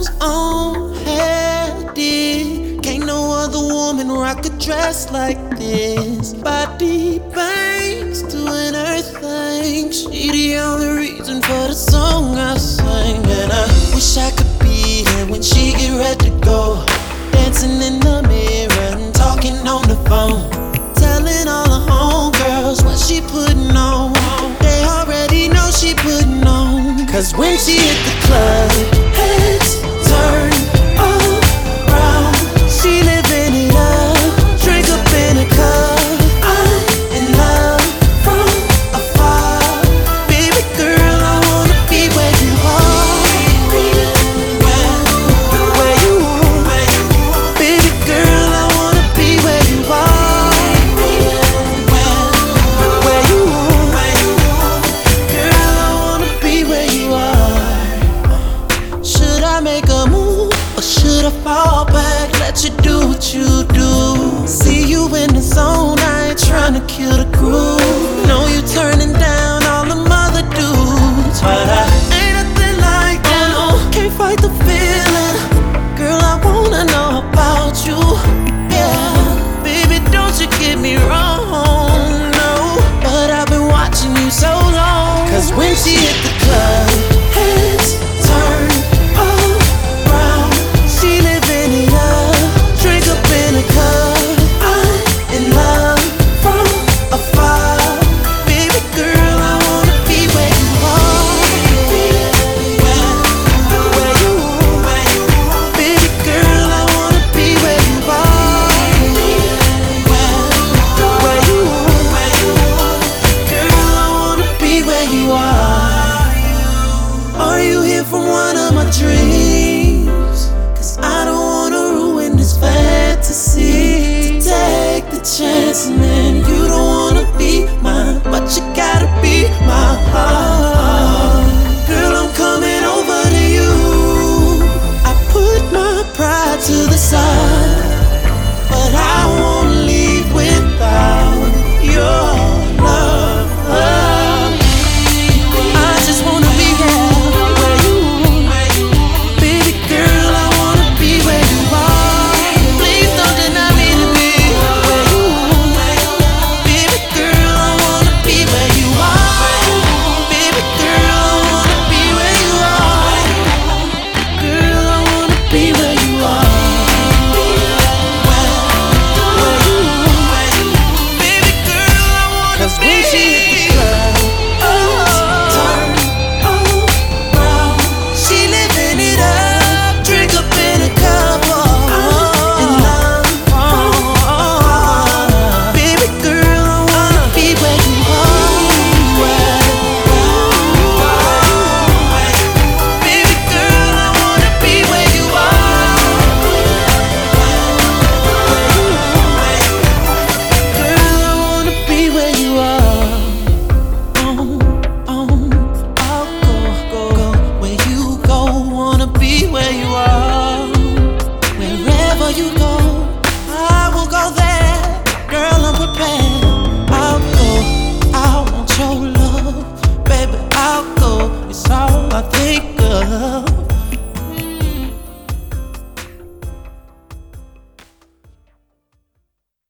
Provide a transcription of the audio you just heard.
stones on Hattie. Can't no other woman rock a dress like this. Body bangs doing her thing. She the only reason for the song I sing. And I wish I could be here when she get ready to go. Dancing in the mirror and talking on the phone. Telling all the homegirls what she putting on. They already know she putting on. Cause when she hit the club, heads turn all around. She living it up, drink up in a cup. I'm in love from afar. Baby girl, I wanna be where you are. Where you are. Baby girl, I wanna be where you are. Where you are. Girl, I wanna be where you are. Should I make a move or should I fall back? Let you do what you do. See you in the zone, I ain't tryna kill the groove.